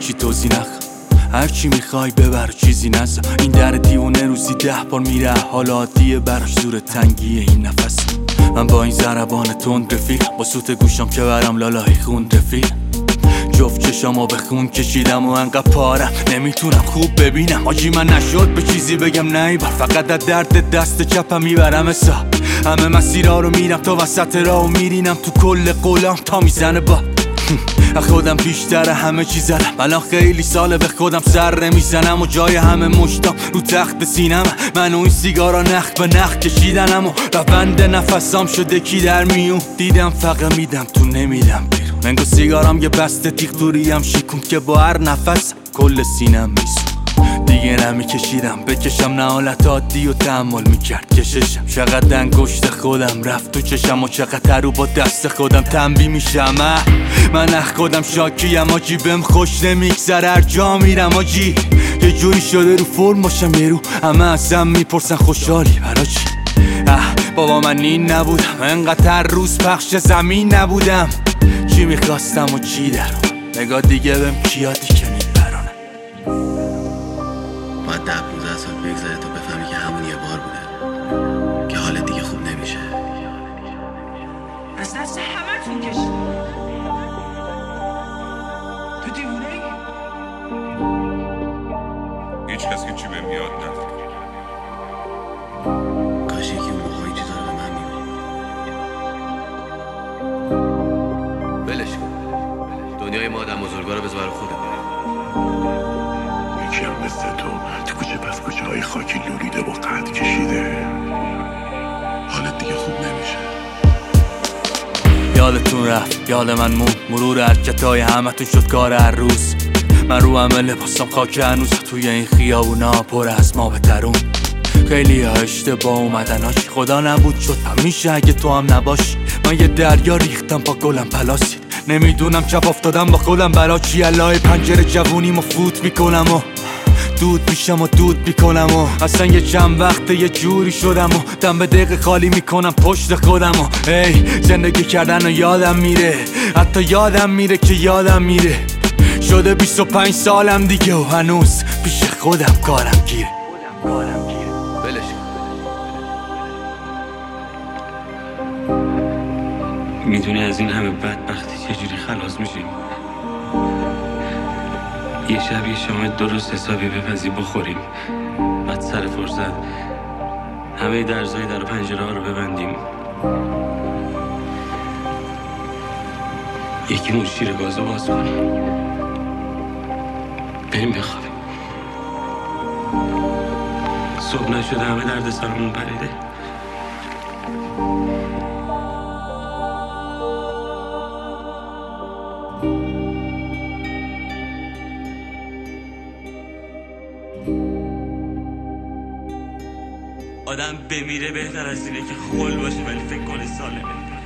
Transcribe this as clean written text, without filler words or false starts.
هیچی توضیح نخوام، هرچی میخوای ببر چیزی نزا. این در دیوونه روزی 10 بار میره، حال عادیه براش زور تنگیه این نفس. من با این ضربان تند رفیقم، با سوت گوشم که برم لالای خون رفیقم. جفت چشامو به خون کشیدم و انقدر پارم نمیتونم خوب ببینم. آجی من نشد به چیزی بگم نیبر، فقط از درد دست چپم میبرم حساب. همه مسیرها رو میرم تا وسط راه و میرینم تو کل قولام تا میزنه با خودم بیشتر همه چی زدم. الان خیلی ساله به خودم سر نمیزنم و جای همه مشتام رو تخت سینم. من و این سیگارا نخ به نخ کشیدنم و روند نفسام شده کی در میون. دیدم فقط میدم تو نمیدم بیرون. منگو سیگارام یه بسته تیغ توریم شیکون که با هر نفس کل سینم میسون. دیگه نمیکشیدم بکشم، نه حالت عادی و تحمل میکرد کششم. چقدر انگشت خودم رفت تو چشم و چقدر رو با دست خودم تنبیه میشم. من اخ خودم شاکیم آجی، بهم خوش نمیگذره هر جا میرم آجی. یه جوری شده رو فرم باشم یه رو همه ازم میپرسن خوشحالی برا چی. بابا من این نبودم، انقدر هر روز پخش زمین نبودم. چی میخواستم و چی درم، نگاه دیگه بهم کیادی که میبرانم. باید 10-15 سال بگذره تا بفهمی که همون یه بار بوده که حالت دیگه خوب نمیشه. از دست همه تون کشید. تو دیوونه ای؟ هیچ کس که چی بهم یاد نداره. کاش یکی اون موقع این چیزا رو به من میگفت. ولش کن، دنیای ما آدم بزرگا رو بذار برای خودمون. یکی هم مثل تو کوچه پس کوچه های خاکی لولیده با قد کشیده. حالت دیگه خوب نمیشه. یادتون رفت یاد من مون، مرور حرکتای همتون شد کار هر روز. من رو همه لباسم خاک هنوز، توی این خیابونا پر از ما بترون. خیلی ها اشتباه اومدن هاش، خدا نبود شد همیشه اگه تو هم نباشی. من یه دریا ریختم با گلم پلاسید، نمیدونم چپ افتادم با خودم برا چی. الهی پنجره جوونیمو فوت میکنم و دود میشم و دود میکنم و اصلا یه چند وقته یه جوری شدم و دم به دقیقه خالی میکنم پشت خودم و زندگی کردن و یادم میره، حتی یادم میره که یادم میره. شده 25 سالم دیگه و هنوز پیش خودم کارم گیره. ولش کن. میدونی از این همه بدبختی چجوری خلاص میشیم؟ یه شب یه شام درست حسابی بپزی بخوریم، بعد سر فرصت همه درزای در و پنجره ها رو ببندیم، یکی مون شیر گازو باز کنیم، بریم بخوابیم. صبح نشده همه درد سرمون پریده. آدم بمیره بهتر از اینه که خل باشه ولی فکر کنه سالمه.